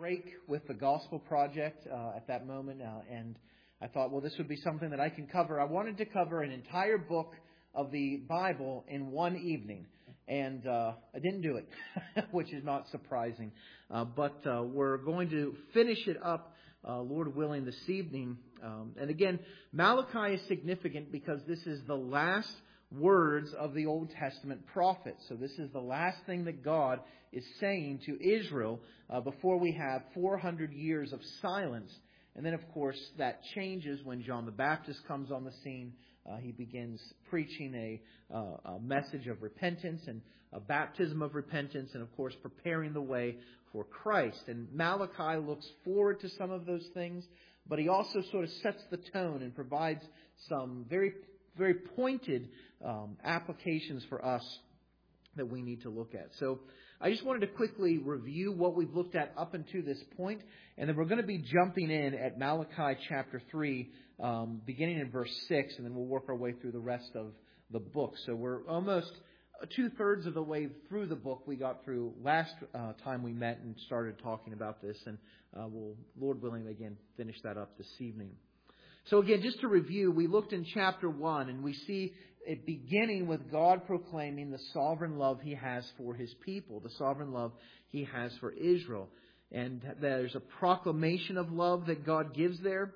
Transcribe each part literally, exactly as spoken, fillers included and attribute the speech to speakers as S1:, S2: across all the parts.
S1: break with the Gospel Project uh, at that moment, uh, and I thought, well, this would be something that I can cover. I wanted to cover an entire book of the Bible in one evening, and uh, I didn't do it, which is not surprising. Uh, but uh, we're going to finish it up, uh, Lord willing, this evening. Um, and again, Malachi is significant because this is the last words of the Old Testament prophets. So this is the last thing that God is saying to Israel uh, before we have four hundred years of silence. And then, of course, that changes when John the Baptist comes on the scene. Uh, he begins preaching a, uh, a message of repentance and a baptism of repentance and, of course, preparing the way for Christ. And Malachi looks forward to some of those things, but he also sort of sets the tone and provides some very, very pointed um, applications for us that we need to look at. So I just wanted to quickly review what we've looked at up until this point, and then we're going to be jumping in at Malachi chapter three, um, beginning in verse six, and then we'll work our way through the rest of the book. So we're almost two-thirds of the way through the book we got through last uh, time we met and started talking about this, and uh, we'll, Lord willing, again, finish that up this evening. So again, just to review, we looked in chapter one, and we see it beginning with God proclaiming the sovereign love He has for His people, the sovereign love He has for Israel. And there's a proclamation of love that God gives there.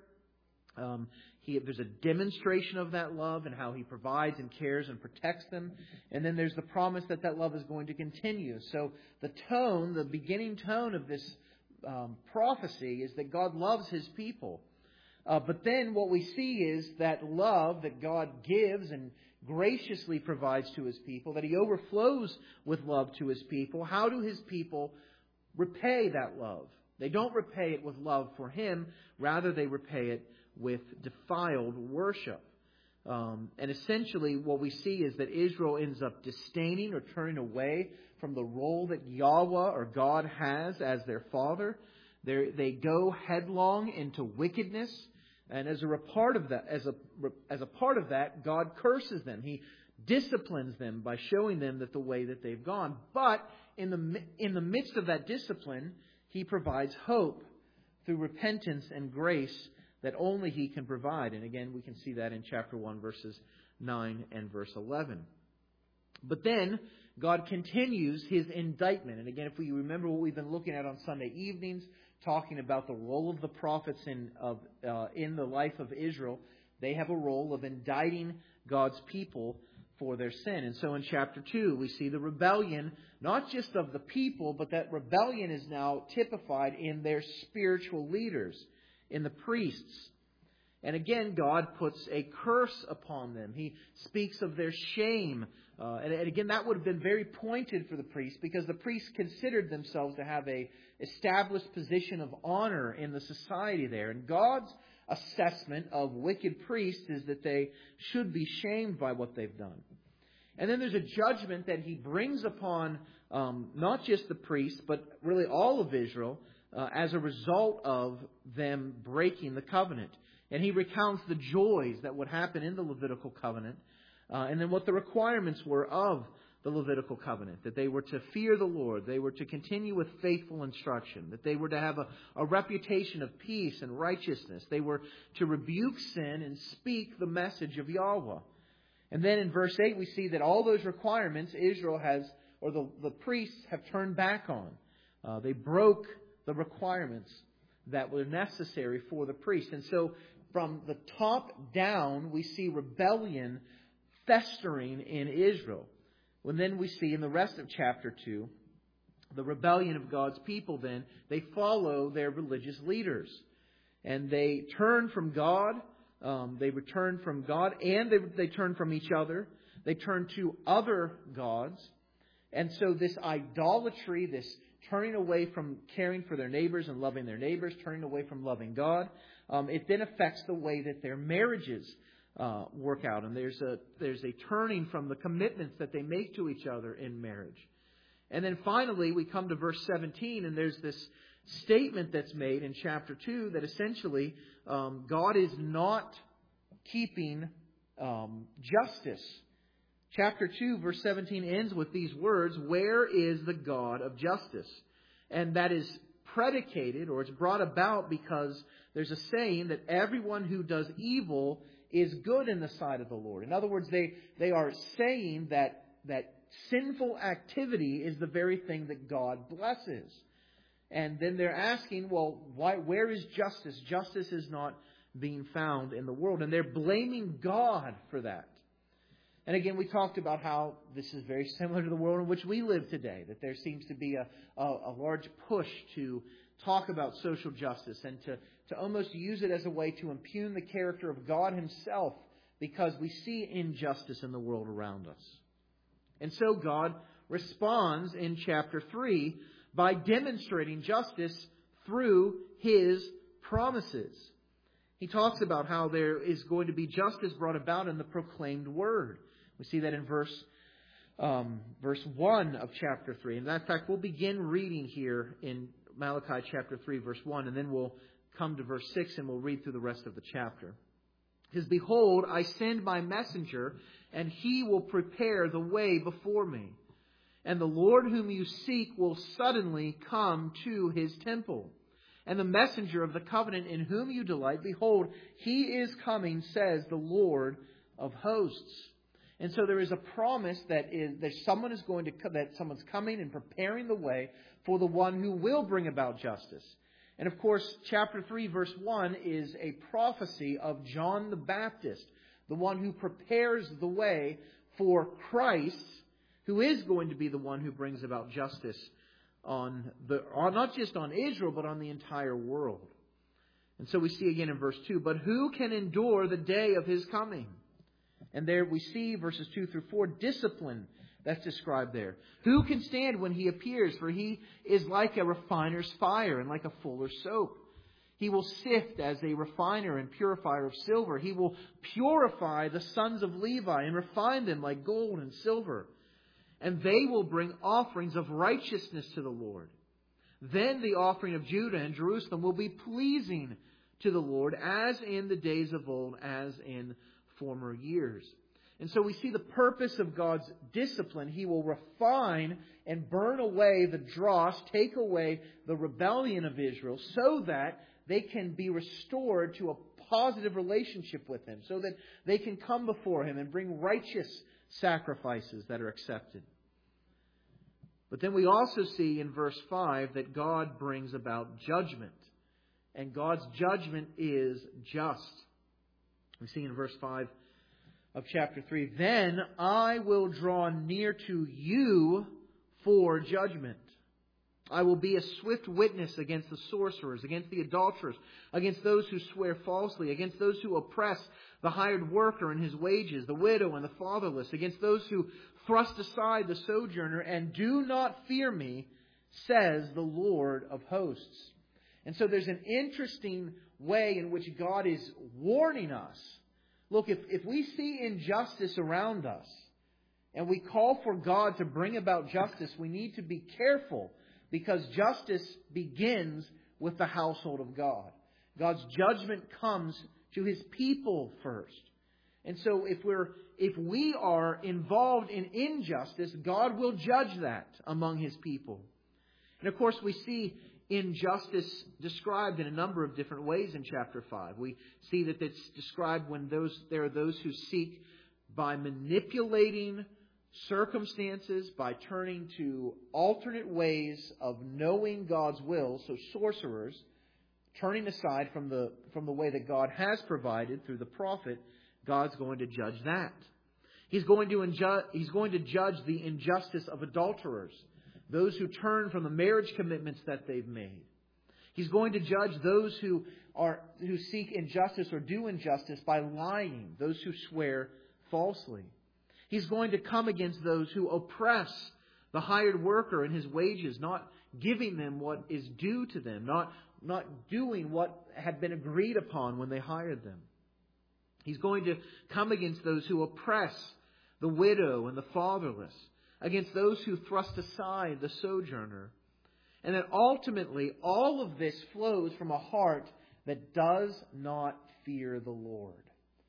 S1: Um, he, there's a demonstration of that love and how He provides and cares and protects them. And then there's the promise that that love is going to continue. So the tone, the beginning tone of this um, prophecy is that God loves His people. Uh, but then what we see is that love that God gives and graciously provides to His people, that He overflows with love to His people. How do His people repay that love? They don't repay it with love for Him. Rather, they repay it with defiled worship. Um, and essentially what we see is that Israel ends up disdaining or turning away from the role that Yahweh or God has as their Father. They're, they go headlong into wickedness. And as a part of that, as a as a part of that, God curses them. He disciplines them by showing them that the way that they've gone. But in the in the midst of that discipline, He provides hope through repentance and grace that only He can provide. And again, we can see that in chapter one, verses nine and verse eleven. But then God continues His indictment. And again, if we remember what we've been looking at on Sunday evenings, talking about the role of the prophets in of uh, in the life of Israel, they have a role of indicting God's people for their sin. And so in chapter two, we see the rebellion, not just of the people, but that rebellion is now typified in their spiritual leaders, in the priests. And again, God puts a curse upon them. He speaks of their shame. Uh, and, and again, that would have been very pointed for the priests, because the priests considered themselves to have a established position of honor in the society there. And God's assessment of wicked priests is that they should be shamed by what they've done. And then there's a judgment that He brings upon um, not just the priests, but really all of Israel uh, as a result of them breaking the covenant. And He recounts the joys that would happen in the Levitical covenant, uh, and then what the requirements were of the Levitical covenant, that they were to fear the Lord, they were to continue with faithful instruction, that they were to have a, a reputation of peace and righteousness, they were to rebuke sin and speak the message of Yahweh. And then in verse eight we see that all those requirements Israel has, or the, the priests have turned back on. Uh, they broke the requirements that were necessary for the priest. And so from the top down we see rebellion festering in Israel. When then we see in the rest of chapter two, the rebellion of God's people, then they follow their religious leaders. And they turn from God, um, they return from God, and they, they turn from each other. They turn to other gods. And so this idolatry, this turning away from caring for their neighbors and loving their neighbors, turning away from loving God, um, it then affects the way that their marriages Uh, work out, and there's a there's a turning from the commitments that they make to each other in marriage. And then finally we come to verse seventeen, and there's this statement that's made in chapter two that essentially um, God is not keeping um, justice. Chapter two, verse seventeen ends with these words, "Where is the God of justice?" And that is predicated, or it's brought about because there's a saying that everyone who does evil is good in the sight of the Lord. In other words, they, they are saying that, that sinful activity is the very thing that God blesses. And then they're asking, well, why, where is justice? Justice is not being found in the world. And they're blaming God for that. And again, we talked about how this is very similar to the world in which we live today, that there seems to be a, a, a large push to talk about social justice and to, to almost use it as a way to impugn the character of God Himself because we see injustice in the world around us. And so God responds in chapter three by demonstrating justice through His promises. He talks about how there is going to be justice brought about in the proclaimed word. We see that in verse um, verse one of chapter three. And in fact, we'll begin reading here in Malachi chapter three, verse one, and then we'll come to verse six and we'll read through the rest of the chapter. It says, "Behold, I send my messenger, and he will prepare the way before me. And the Lord whom you seek will suddenly come to His temple. And the messenger of the covenant in whom you delight, behold, He is coming, says the Lord of hosts." And so there is a promise that is that someone is going to that someone's coming and preparing the way for the one who will bring about justice. And of course, chapter three, verse one is a prophecy of John the Baptist, the one who prepares the way for Christ, who is going to be the one who brings about justice on the on, not just on Israel, but on the entire world. And so we see again in verse two, "But who can endure the day of His coming?" And there we see verses two through four, discipline that's described there. "Who can stand when He appears? For He is like a refiner's fire and like a fuller's soap. He will sift as a refiner and purifier of silver. He will purify the sons of Levi and refine them like gold and silver. And they will bring offerings of righteousness to the Lord. Then the offering of Judah and Jerusalem will be pleasing to the Lord, as in the days of old, as in former years." And so we see the purpose of God's discipline. He will refine and burn away the dross, take away the rebellion of Israel, so that they can be restored to a positive relationship with Him, so that they can come before Him and bring righteous sacrifices that are accepted. But then we also see in verse five that God brings about judgment. And God's judgment is just. We see in verse five of chapter three, "Then I will draw near to you for judgment. I will be a swift witness against the sorcerers, against the adulterers, against those who swear falsely, against those who oppress the hired worker and his wages, the widow and the fatherless, against those who thrust aside the sojourner and do not fear me, says the Lord of hosts." And so there's an interesting way in which God is warning us. Look, if, if we see injustice around us and we call for God to bring about justice, we need to be careful, because justice begins with the household of God. God's judgment comes to His people first. And so if we're if we are involved in injustice, God will judge that among His people. And of course, we see injustice described in a number of different ways in chapter five. We see that it's described when those there are those who seek by manipulating circumstances, by turning to alternate ways of knowing God's will, so sorcerers, turning aside from the from the way that God has provided through the prophet. God's going to judge that. He's going to inju- He's going to judge the injustice of adulterers, those who turn from the marriage commitments that they've made. He's going to judge those who are who seek injustice or do injustice by lying, those who swear falsely. He's going to come against those who oppress the hired worker and his wages, not giving them what is due to them, not, not doing what had been agreed upon when they hired them. He's going to come against those who oppress the widow and the fatherless, against those who thrust aside the sojourner. And that ultimately all of this flows from a heart that does not fear the Lord.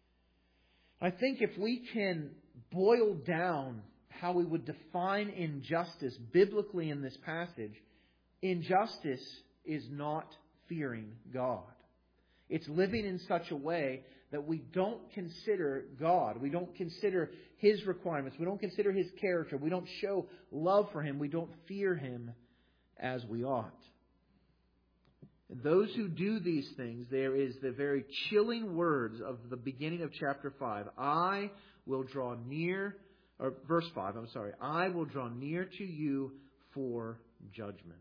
S1: I think if we can boil down how we would define injustice biblically in this passage, injustice is not fearing God. It's living in such a way that we don't consider God. We don't consider His requirements. We don't consider His character. We don't show love for Him. We don't fear Him as we ought. And those who do these things, there is the very chilling words of the beginning of chapter five. I will draw near, or verse five, I'm sorry. I will draw near to you for judgment.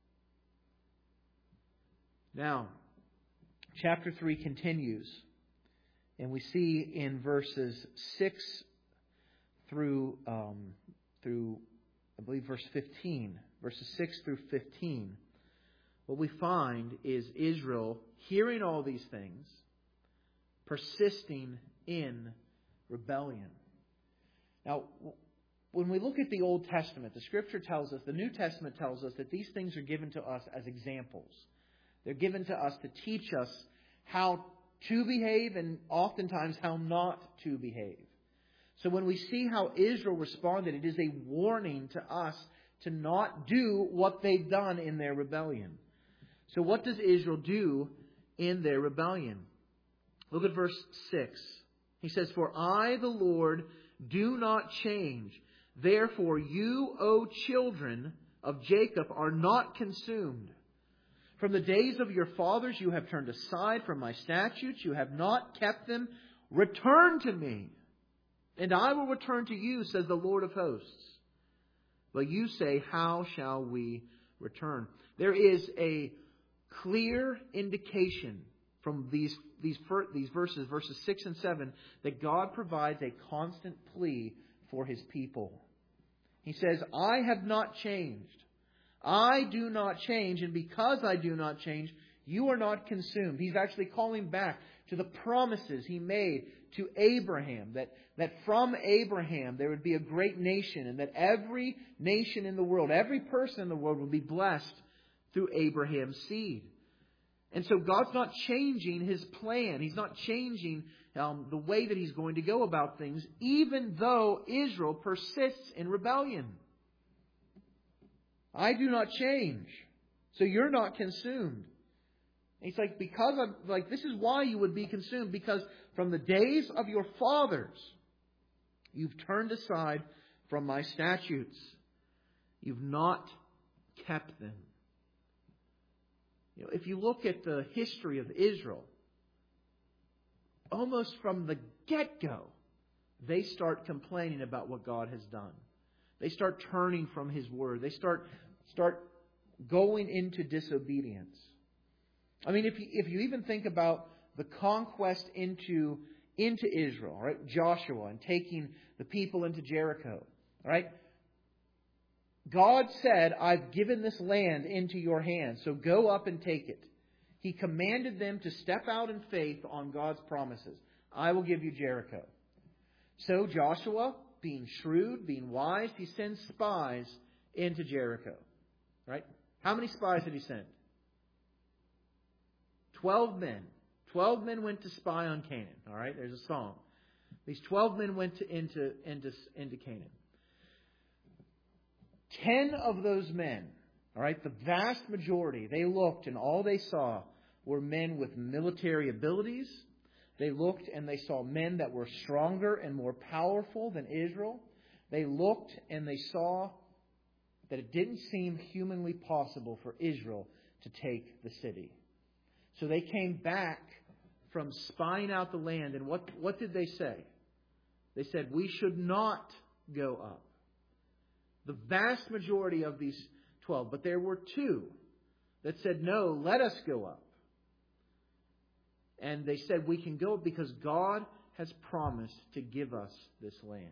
S1: Now, chapter three continues. And we see in verses six through, um, through, I believe, verse fifteen, verses six through fifteen, what we find is Israel hearing all these things, persisting in rebellion. Now, when we look at the Old Testament, the Scripture tells us, the New Testament tells us that these things are given to us as examples. They're given to us to teach us how to behave and oftentimes how not to behave. So when we see how Israel responded, it is a warning to us to not do what they've done in their rebellion. So what does Israel do in their rebellion? Look at verse six. He says, For I, the Lord, do not change. Therefore you, O children of Jacob, are not consumed. From the days of your fathers you have turned aside from my statutes. You have not kept them. Return to me, and I will return to you, says the Lord of hosts. But you say, how shall we return? There is a clear indication from these, these, these verses, verses six and seven, that God provides a constant plea for His people. He says, I have not changed. I do not change, and because I do not change, you are not consumed. He's actually calling back to the promises He made to Abraham, that, that from Abraham there would be a great nation, and that every nation in the world, every person in the world would be blessed through Abraham's seed. And so God's not changing His plan. He's not changing um, the way that He's going to go about things, even though Israel persists in rebellion. I do not change, so you're not consumed. And He's like, because I'm like, this is why you would be consumed, because from the days of your fathers, you've turned aside from my statutes. You've not kept them. You know, if you look at the history of Israel, almost from the get-go, they start complaining about what God has done. They start turning from His word. They start start going into disobedience. I mean, if you, if you even think about the conquest into, into Israel, right? Joshua and taking the people into Jericho, right? God said, I've given this land into your hands, so go up and take it. He commanded them to step out in faith on God's promises. I will give you Jericho. So Joshua, being shrewd, being wise, he sends spies into Jericho. Right? How many spies did he send? Twelve men. Twelve men went to spy on Canaan. All right? There's a song. These twelve men went to, into, into, into Canaan. Ten of those men, all right, the vast majority, they looked and all they saw were men with military abilities. They looked and they saw men that were stronger and more powerful than Israel. They looked and they saw that it didn't seem humanly possible for Israel to take the city. So they came back from spying out the land, and what, what did they say? They said, we should not go up. The vast majority of these twelve, but there were two that said, no, let us go up. And they said, we can go because God has promised to give us this land.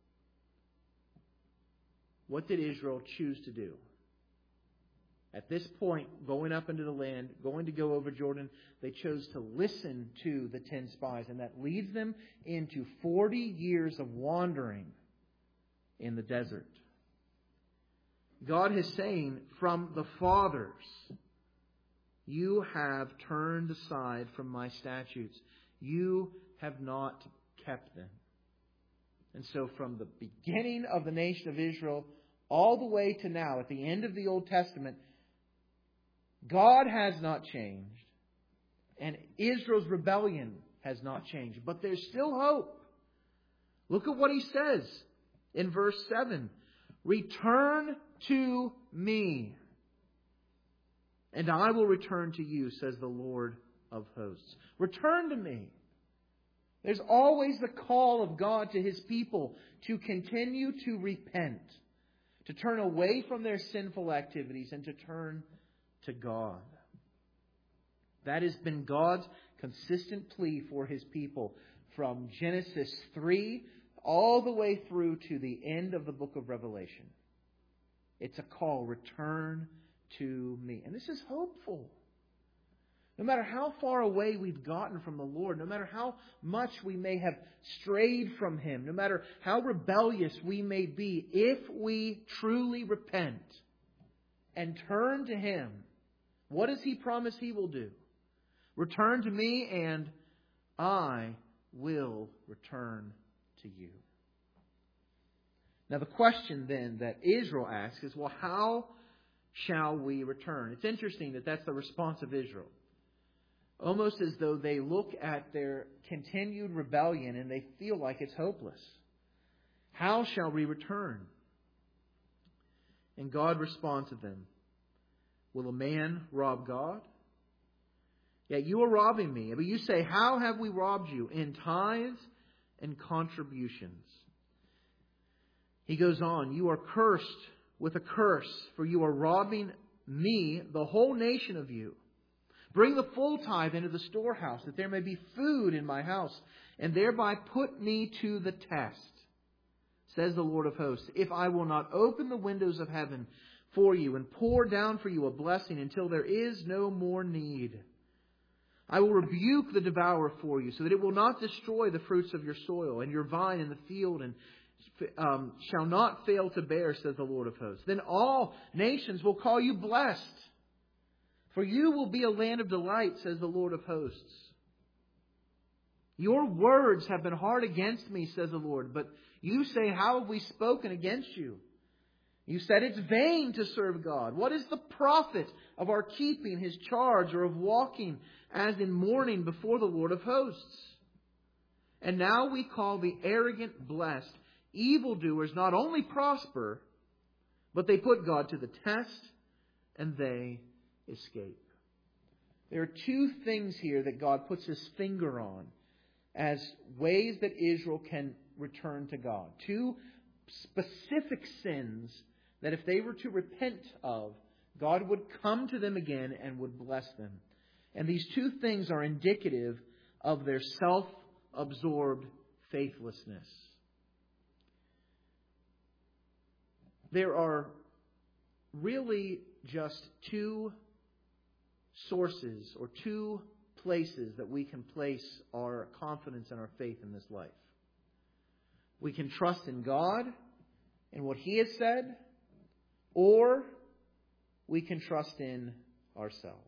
S1: What did Israel choose to do? At this point, going up into the land, going to go over Jordan, they chose to listen to the ten spies. And that leads them into forty years of wandering in the desert. God is saying, from the fathers, you have turned aside from my statutes. You have not kept them. And so from the beginning of the nation of Israel all the way to now, at the end of the Old Testament, God has not changed, and Israel's rebellion has not changed, but there's still hope. Look at what he says in verse seven. Return to me, and I will return to you, says the Lord of hosts. Return to me. There's always the call of God to His people to continue to repent, to turn away from their sinful activities and to turn to God. That has been God's consistent plea for His people from Genesis three all the way through to the end of the book of Revelation. It's a call, return to me. And this is hopeful. No matter how far away we've gotten from the Lord, no matter how much we may have strayed from Him, no matter how rebellious we may be, if we truly repent and turn to Him, what does He promise He will do? Return to me and I will return to you. Now the question then that Israel asks is, well, how shall we return? It's interesting that that's the response of Israel. Almost as though they look at their continued rebellion and they feel like it's hopeless. How shall we return? And God responds to them, will a man rob God? Yet you are robbing me. But you say, how have we robbed you? In tithes and contributions. He goes on, you are cursed with a curse, for you are robbing me, the whole nation of you. Bring the full tithe into the storehouse, that there may be food in my house, and thereby put me to the test, says the Lord of hosts, if I will not open the windows of heaven for you and pour down for you a blessing until there is no more need. I will rebuke the devourer for you, so that it will not destroy the fruits of your soil, and your vine in the field, and um, shall not fail to bear, says the Lord of hosts. Then all nations will call you blessed, for you will be a land of delight, says the Lord of hosts. Your words have been hard against me, says the Lord, but you say, how have we spoken against you? You said it's vain to serve God. What is the profit of our keeping His charge, or of walking as in mourning before the Lord of hosts? And now we call the arrogant blessed. Evildoers not only prosper, but they put God to the test, and they escape. There are two things here that God puts His finger on as ways that Israel can return to God. Two specific sins that if they were to repent of, God would come to them again and would bless them. And these two things are indicative of their self-absorbed faithlessness. There are really just two sources or two places that we can place our confidence and our faith in this life. We can trust in God and what He has said, or we can trust in ourselves.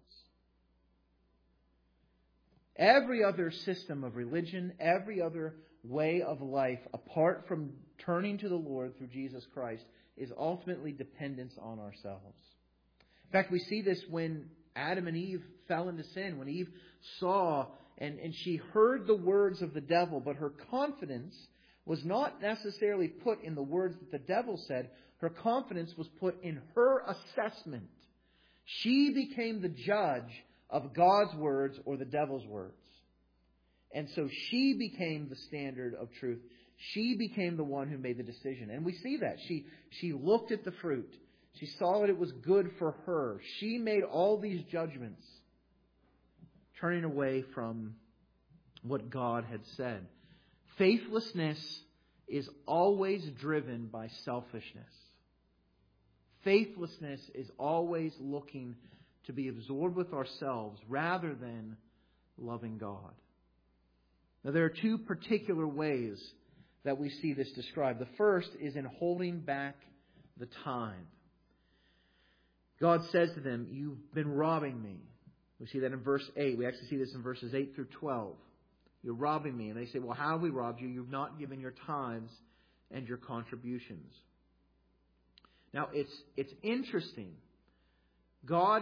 S1: Every other system of religion, every other way of life, apart from turning to the Lord through Jesus Christ, is ultimately dependence on ourselves. In fact, we see this when Adam and Eve fell into sin. When Eve saw and, and she heard the words of the devil, but her confidence was not necessarily put in the words that the devil said. Her confidence was put in her assessment. She became the judge of God's words or the devil's words. And so she became the standard of truth. She became the one who made the decision. And we see that. She, she looked at the fruit. She saw that it was good for her. She made all these judgments, turning away from what God had said. Faithlessness is always driven by selfishness. Faithlessness is always looking to be absorbed with ourselves rather than loving God. Now, there are two particular ways that we see this described. The first is in holding back the time. God says to them, you've been robbing me. We see that in verse eight. We actually see this in verses eight through twelve. You're robbing me. And they say, well, how have we robbed you? You've not given your tithes and your contributions. Now, it's it's interesting. God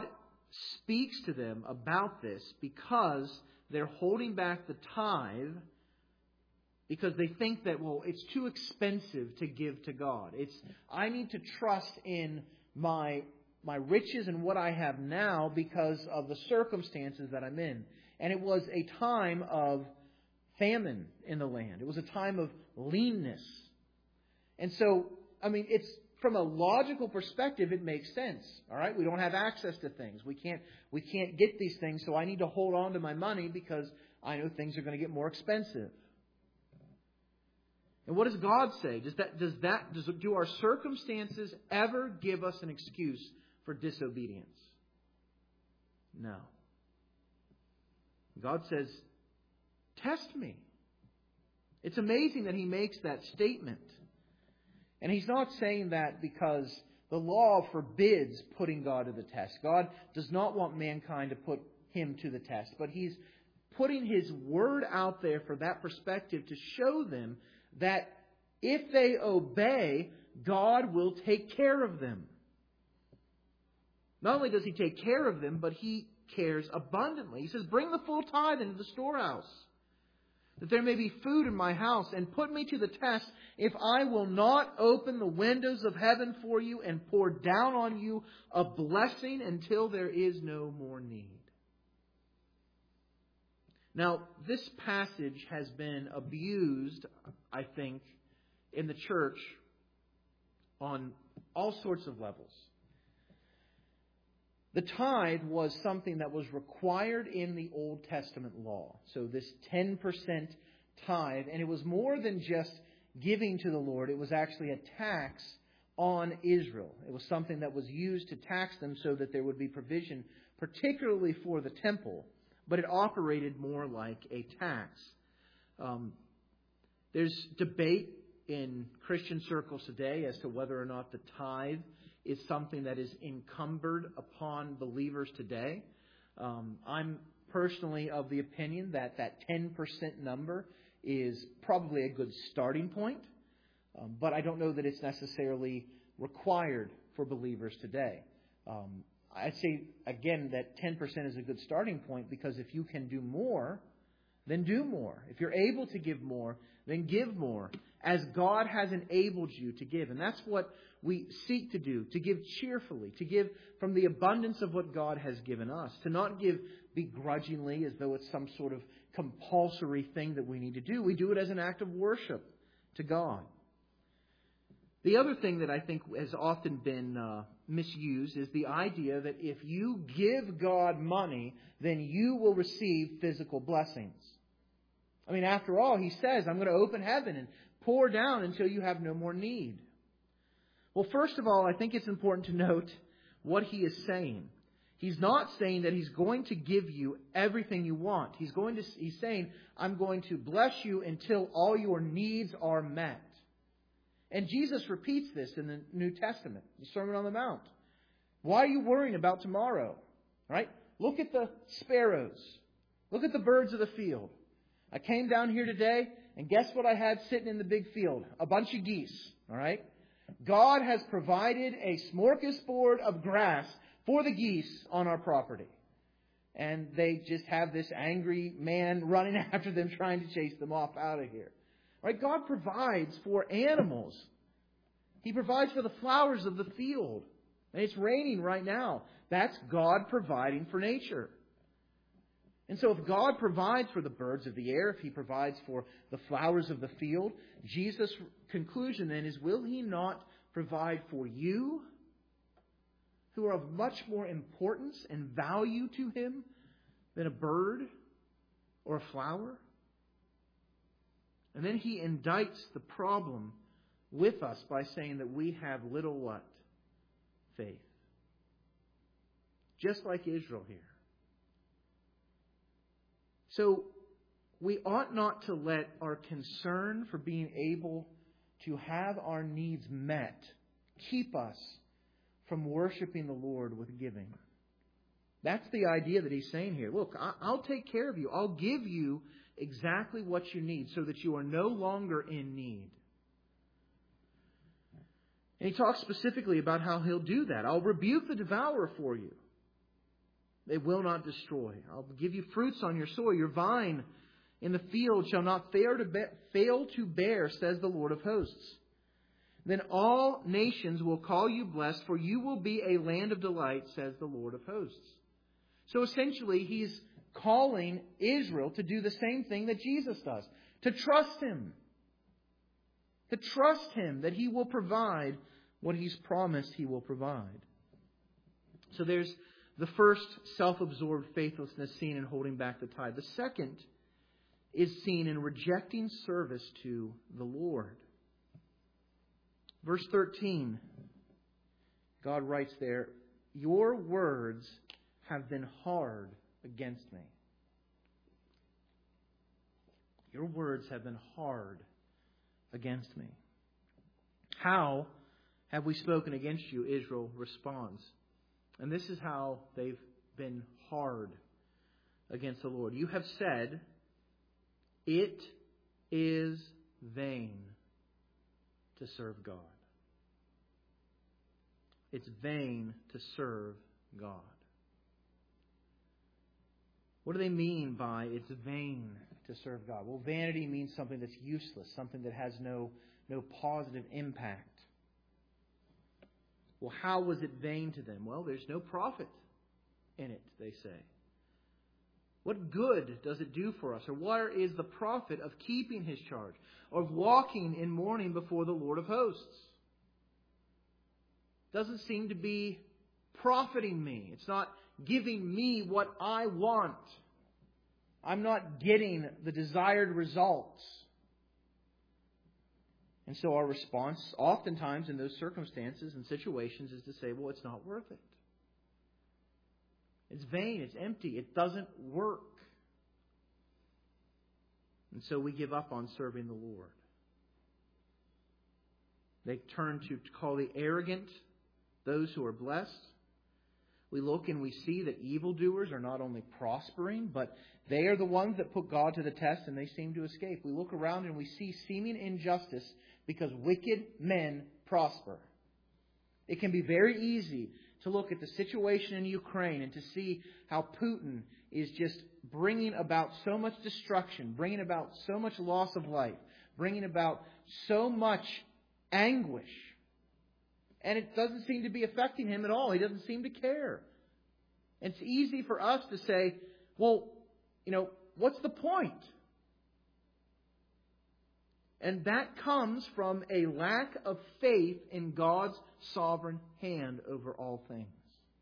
S1: speaks to them about this because they're holding back the tithe because they think that, well, it's too expensive to give to God. It's I need to trust in my my riches and what I have now because of the circumstances that I'm in. And it was a time of famine in the land. It was a time of leanness. And so, I mean, it's from a logical perspective, it makes sense. All right, we don't have access to things. We can't we can't get these things, so I need to hold on to my money because I know things are going to get more expensive. And what does God say? Does that does that does do our circumstances ever give us an excuse for disobedience? No. God says, "Test me." It's amazing that He makes that statement. And He's not saying that because the law forbids putting God to the test. God does not want mankind to put Him to the test. But He's putting His Word out there for that perspective to show them that if they obey, God will take care of them. Not only does He take care of them, but He cares abundantly. He says, "Bring the full tithe into the storehouse, that there may be food in my house, and put me to the test if I will not open the windows of heaven for you and pour down on you a blessing until there is no more need." Now, this passage has been abused, I think, in the church on all sorts of levels. The tithe was something that was required in the Old Testament law. So this ten percent tithe, and it was more than just giving to the Lord. It was actually a tax on Israel. It was something that was used to tax them so that there would be provision, particularly for the temple. But it operated more like a tax. Um, there's debate in Christian circles today as to whether or not the tithe is something that is encumbered upon believers today. Um, I'm personally of the opinion that that ten percent number is probably a good starting point. Um, but I don't know that it's necessarily required for believers today. Um, I say, again, that ten percent is a good starting point because if you can do more, then do more. If you're able to give more, then give more, as God has enabled you to give. And that's what we seek to do, to give cheerfully, to give from the abundance of what God has given us, to not give begrudgingly as though it's some sort of compulsory thing that we need to do. We do it as an act of worship to God. The other thing that I think has often been uh, misused is the idea that if you give God money, then you will receive physical blessings. I mean, after all, He says, "I'm going to open heaven and pour down until you have no more need." Well, first of all, I think it's important to note what He is saying. He's not saying that He's going to give you everything you want. He's going to. He's saying, "I'm going to bless you until all your needs are met." And Jesus repeats this in the New Testament, the Sermon on the Mount. Why are you worrying about tomorrow? Right? Look at the sparrows. Look at the birds of the field. I came down here today, and guess what I had sitting in the big field? A bunch of geese. All right? God has provided a smorgasbord of grass for the geese on our property. And they just have this angry man running after them, trying to chase them off out of here. Right? God provides for animals. He provides for the flowers of the field. And it's raining right now. That's God providing for nature. And so if God provides for the birds of the air, if He provides for the flowers of the field, Jesus' conclusion then is, will He not provide for you, who are of much more importance and value to Him than a bird or a flower? And then He indicts the problem with us by saying that we have little what? Faith. Just like Israel here. So we ought not to let our concern for being able to have our needs met keep us from worshiping the Lord with giving. That's the idea that He's saying here. Look, I'll take care of you. I'll give you exactly what you need so that you are no longer in need. And He talks specifically about how He'll do that. I'll rebuke the devourer for you. They will not destroy. I'll give you fruits on your soil. Your vine in the field shall not fail to, be- fail to bear, says the Lord of hosts. Then all nations will call you blessed, for you will be a land of delight, says the Lord of hosts. So essentially, He's calling Israel to do the same thing that Jesus does. To trust Him. To trust Him that He will provide what He's promised He will provide. So there's the first self-absorbed faithlessness seen in holding back the tithe. The second is seen in rejecting service to the Lord. Verse thirteen, God writes there, your words have been hard against me. Your words have been hard against me. How have we spoken against you? Israel responds. And this is how they've been hard against the Lord. You have said, it is vain to serve God. It's vain to serve God. What do they mean by it's vain to serve God? Well, vanity means something that's useless, something that has no, no positive impact. Well, how was it vain to them? Well, there's no profit in it, they say. What good does it do for us? Or what is the profit of keeping His charge? Or of walking in mourning before the Lord of hosts? Doesn't seem to be profiting me. It's not giving me what I want. I'm not getting the desired results. And so our response, oftentimes in those circumstances and situations, is to say, well, it's not worth it. It's vain. It's empty. It doesn't work. And so we give up on serving the Lord. They turn to call the arrogant those who are blessed. We look and we see that evildoers are not only prospering, but they are the ones that put God to the test and they seem to escape. We look around and we see seeming injustice because wicked men prosper. It can be very easy to look at the situation in Ukraine and to see how Putin is just bringing about so much destruction, bringing about so much loss of life, bringing about so much anguish. And it doesn't seem to be affecting him at all. He doesn't seem to care. It's easy for us to say, well, you know, what's the point? And that comes from a lack of faith in God's sovereign hand over all things.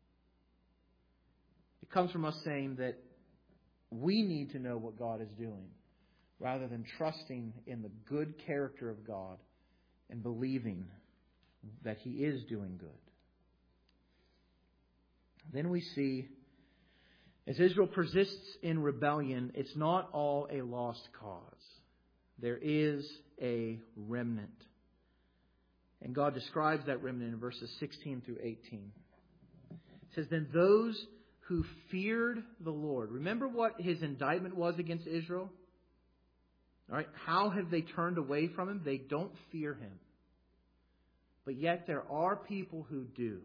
S1: It comes from us saying that we need to know what God is doing rather than trusting in the good character of God and believing that He is doing good. Then we see, as Israel persists in rebellion, it's not all a lost cause. There is a remnant. And God describes that remnant in verses sixteen through eighteen. It says, then those who feared the Lord. Remember what His indictment was against Israel? All right, how have they turned away from Him? They don't fear Him. But yet there are people who do.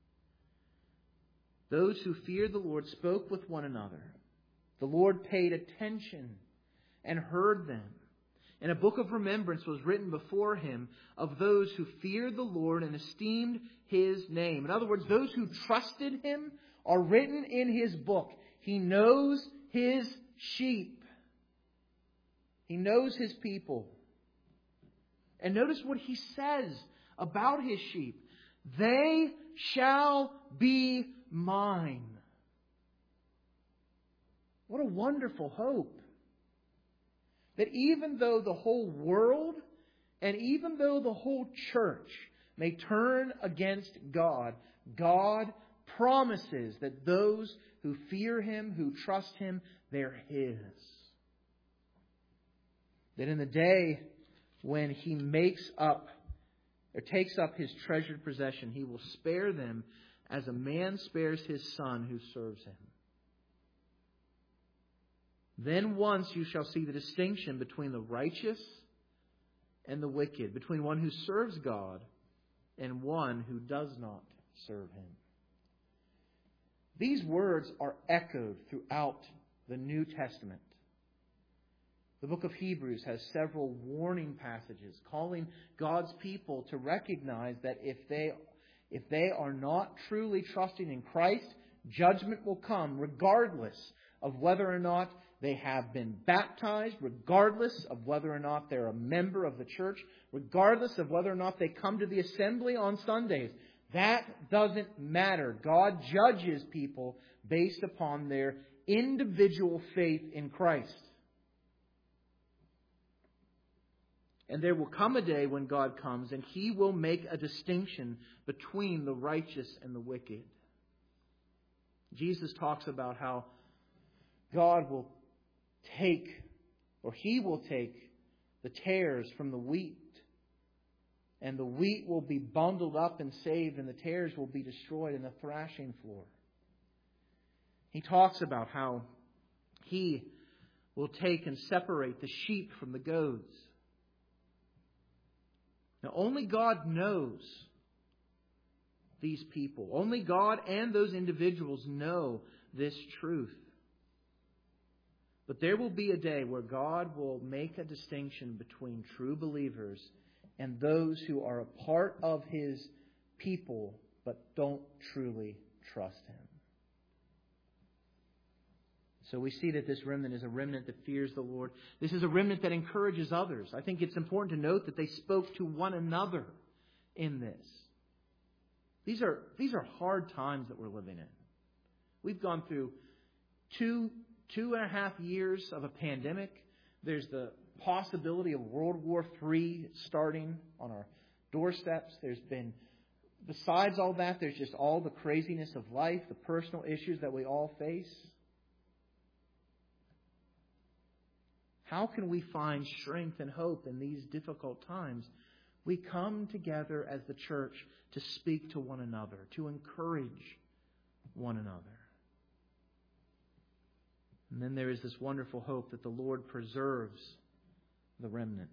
S1: Those who feared the Lord spoke with one another. The Lord paid attention and heard them. And a book of remembrance was written before Him of those who feared the Lord and esteemed His name. In other words, those who trusted Him are written in His book. He knows His sheep. He knows His people. And notice what He says about His sheep. They shall be mine. What a wonderful hope. That even though the whole world and even though the whole church may turn against God, God promises that those who fear Him, who trust Him, they're His. That in the day when He makes up or takes up His treasured possession, He will spare them as a man spares his son who serves him. Then once you shall see the distinction between the righteous and the wicked, between one who serves God and one who does not serve Him. These words are echoed throughout the New Testament. The book of Hebrews has several warning passages calling God's people to recognize that if they, if they are not truly trusting in Christ, judgment will come regardless of whether or not they have been baptized, regardless of whether or not they're a member of the church, regardless of whether or not they come to the assembly on Sundays. That doesn't matter. God judges people based upon their individual faith in Christ. And there will come a day when God comes and He will make a distinction between the righteous and the wicked. Jesus talks about how God will take, or He will take, the tares from the wheat. And the wheat will be bundled up and saved, and the tares will be destroyed in the thrashing floor. He talks about how He will take and separate the sheep from the goats. Now, only God knows these people. Only God and those individuals know this truth. But there will be a day where God will make a distinction between true believers and those who are a part of His people but don't truly trust Him. So we see that this remnant is a remnant that fears the Lord. This is a remnant that encourages others. I think it's important to note that they spoke to one another in this. These are, these are hard times that we're living in. We've gone through two, two and a half years of a pandemic. There's the possibility of World War Three starting on our doorsteps. There's been, besides all that, there's just all the craziness of life, the personal issues that we all face. How can we find strength and hope in these difficult times? We come together as the church to speak to one another, to encourage one another. And then there is this wonderful hope that the Lord preserves the remnant.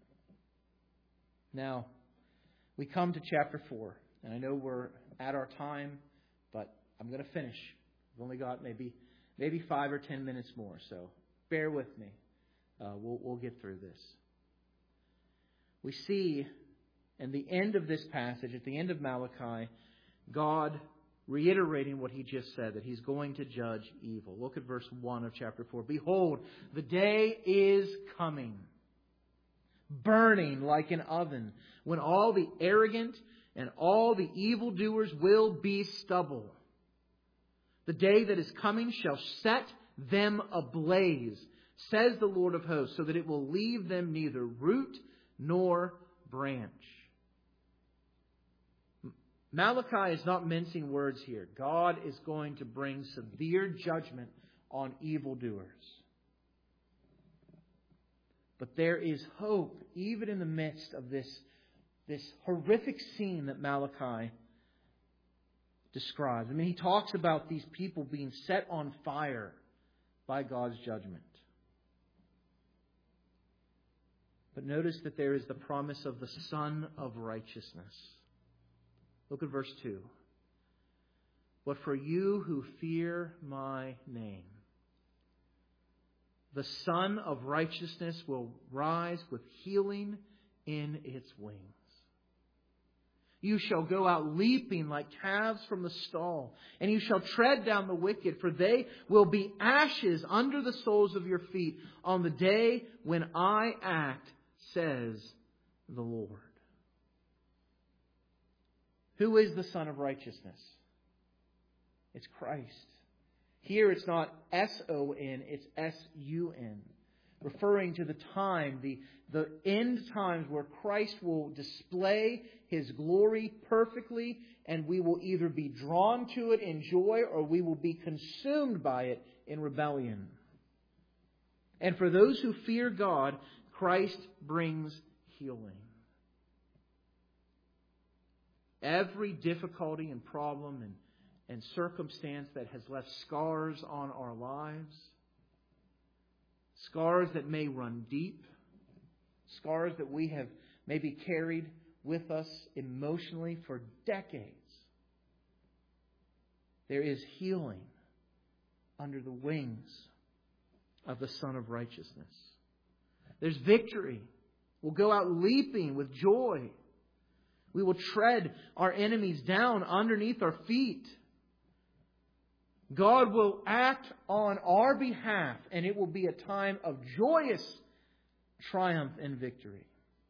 S1: Now, we come to chapter four. And I know we're at our time, but I'm going to finish. We've only got maybe maybe five or ten minutes more, so bear with me. Uh, we'll, we'll get through this. We see in the end of this passage, at the end of Malachi, God reiterating what He just said, that He's going to judge evil. Look at verse one of chapter four. Behold, the day is coming, burning like an oven, when all the arrogant and all the evildoers will be stubble. The day that is coming shall set them ablaze, says the Lord of hosts, so that it will leave them neither root nor branch. Malachi is not mincing words here. God is going to bring severe judgment on evildoers. But there is hope even in the midst of this, this horrific scene that Malachi describes. I mean, he talks about these people being set on fire by God's judgment. But notice that there is the promise of the Son of Righteousness. Look at verse two. But for you who fear my name, the Son of Righteousness will rise with healing in its wings. You shall go out leaping like calves from the stall, and you shall tread down the wicked, for they will be ashes under the soles of your feet on the day when I act, says the Lord. Who is the Son of Righteousness? It's Christ. Here it's not S O N, it's S U N. Referring to the time, the, the end times where Christ will display His glory perfectly, and we will either be drawn to it in joy or we will be consumed by it in rebellion. And for those who fear God, Christ brings healing. Every difficulty and problem and, and circumstance that has left scars on our lives, scars that may run deep, scars that we have maybe carried with us emotionally for decades. There is healing under the wings of the Son of Righteousness. There's victory. We'll go out leaping with joy. We will tread our enemies down underneath our feet. God will act on our behalf, and it will be a time of joyous triumph and victory.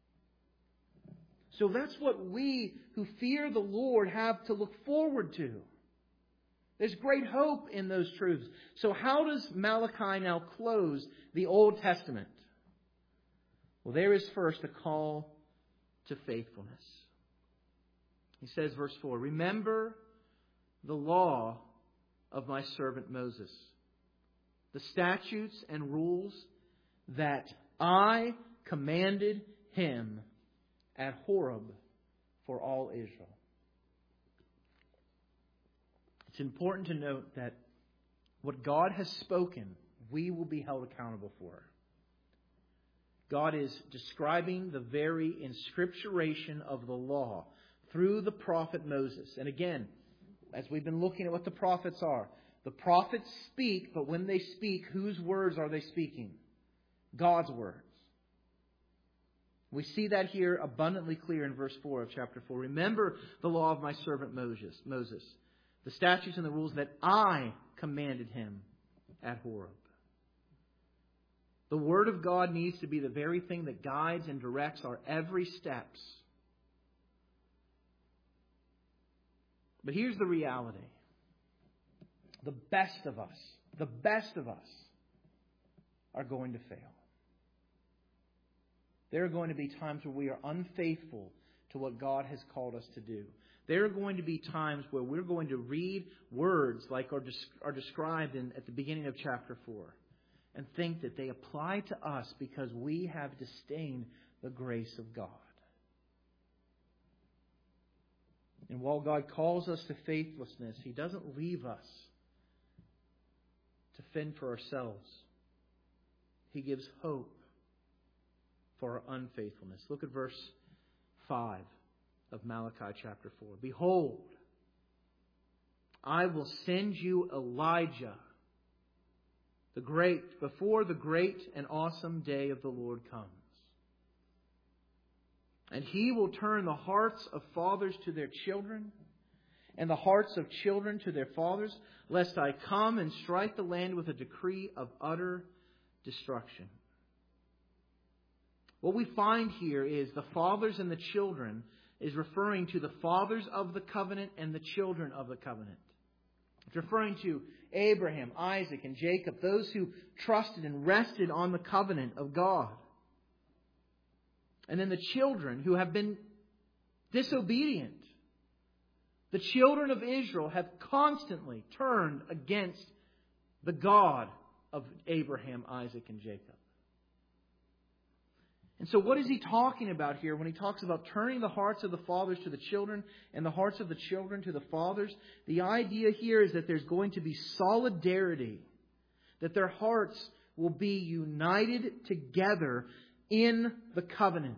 S1: So that's what we who fear the Lord have to look forward to. There's great hope in those truths. So how does Malachi now close the Old Testament? Well, there is first a call to faithfulness. He says, verse four, remember the law of my servant Moses, the statutes and rules that I commanded him at Horeb for all Israel. It's important to note that what God has spoken, we will be held accountable for. God is describing the very inscripturation of the law through the prophet Moses. And again, as we've been looking at what the prophets are, the prophets speak, but when they speak, whose words are they speaking? God's words. We see that here abundantly clear in verse four of chapter four. Remember the law of my servant Moses, Moses, the statutes and the rules that I commanded him at Horeb. The Word of God needs to be the very thing that guides and directs our every steps. But here's the reality. The best of us, the best of us are going to fail. There are going to be times where we are unfaithful to what God has called us to do. There are going to be times where we're going to read words like are, are described in, at the beginning of chapter four and think that they apply to us because we have disdained the grace of God. And while God calls us to faithlessness, He doesn't leave us to fend for ourselves. He gives hope for our unfaithfulness. Look at verse five of Malachi chapter four. Behold, I will send you Elijah, the great, before the great and awesome day of the Lord comes. And he will turn the hearts of fathers to their children, and the hearts of children to their fathers, lest I come and strike the land with a decree of utter destruction. What we find here is the fathers and the children is referring to the fathers of the covenant and the children of the covenant. It's referring to Abraham, Isaac, and Jacob, those who trusted and rested on the covenant of God. And then the children who have been disobedient. The children of Israel have constantly turned against the God of Abraham, Isaac, and Jacob. And so what is he talking about here when he talks about turning the hearts of the fathers to the children and the hearts of the children to the fathers? The idea here is that there's going to be solidarity, that their hearts will be united together in the covenant.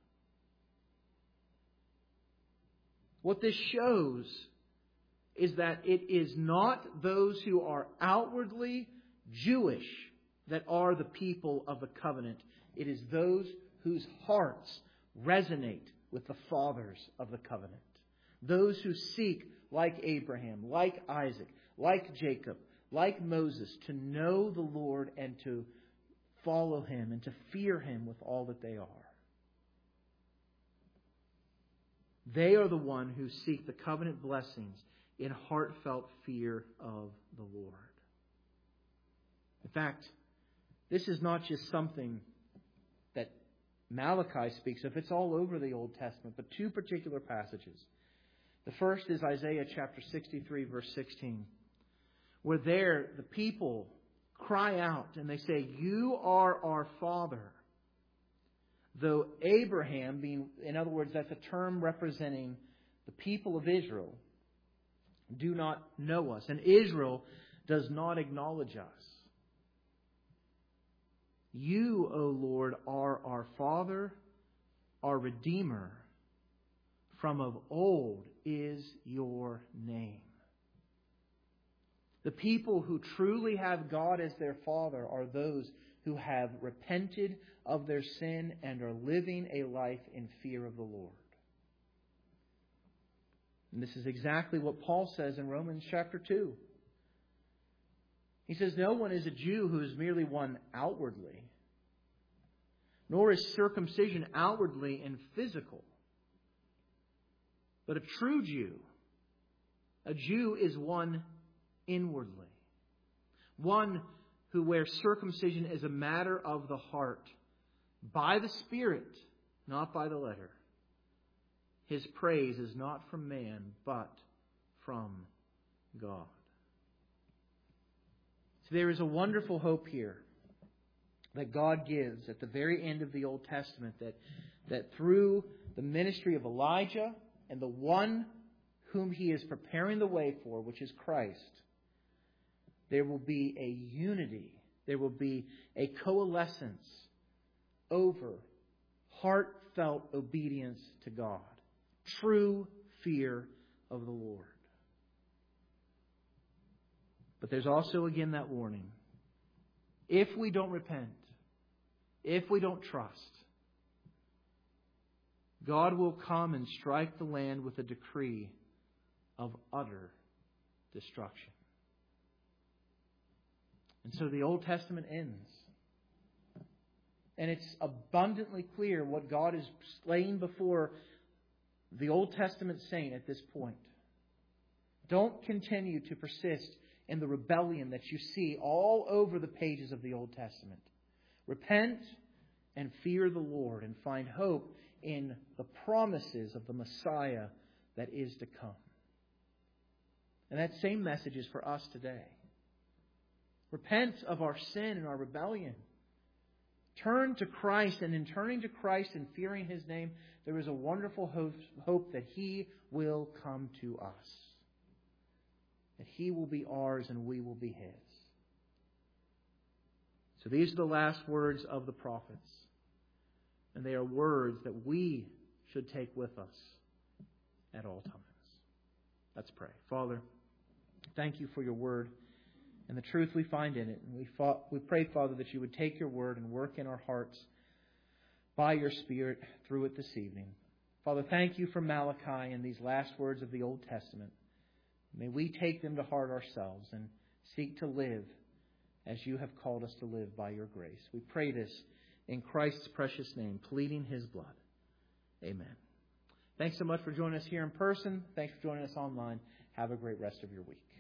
S1: What this shows is that it is not those who are outwardly Jewish that are the people of the covenant. It is those whose hearts resonate with the fathers of the covenant. Those who seek, like Abraham, like Isaac, like Jacob, like Moses, to know the Lord and to follow Him and to fear Him with all that they are. They are the one who seek the covenant blessings in heartfelt fear of the Lord. In fact, this is not just something that Malachi speaks of. It's all over the Old Testament, but two particular passages. The first is Isaiah chapter sixty-three, verse sixteen, where there the people cry out and they say, "You are our father." Though Abraham, being, in other words, that's a term representing the people of Israel, do not know us. And Israel does not acknowledge us. You, O Lord, are our Father, our Redeemer. From of old is your name. The people who truly have God as their Father are those who have repented of their sin and are living a life in fear of the Lord. And this is exactly what Paul says in Romans chapter two. He says, no one is a Jew who is merely one outwardly, nor is circumcision outwardly and physical. But a true Jew, a Jew is one inwardly, one who where circumcision is a matter of the heart, by the Spirit, not by the letter. His praise is not from man, but from God. So there is a wonderful hope here that God gives at the very end of the Old Testament, that, that through the ministry of Elijah and the one whom He is preparing the way for, which is Christ, there will be a unity, there will be a coalescence over heartfelt obedience to God. True fear of the Lord. But there's also again that warning. If we don't repent, if we don't trust, God will come and strike the land with a decree of utter destruction. And so the Old Testament ends. And it's abundantly clear what God is laying before the Old Testament saint at this point. Don't continue to persist in the rebellion that you see all over the pages of the Old Testament. Repent and fear the Lord and find hope in the promises of the Messiah that is to come. And that same message is for us today. Repent of our sin and our rebellion. Turn to Christ, and in turning to Christ and fearing His name, there is a wonderful hope that He will come to us. That He will be ours and we will be His. So these are the last words of the prophets. And they are words that we should take with us at all times. Let's pray. Father, thank You for Your word and the truth we find in it. And we, fought, we pray, Father, that You would take Your word and work in our hearts by Your Spirit through it this evening. Father, thank You for Malachi and these last words of the Old Testament. May we take them to heart ourselves and seek to live as You have called us to live by Your grace. We pray this in Christ's precious name, pleading His blood. Amen. Thanks so much for joining us here in person. Thanks for joining us online. Have a great rest of your week.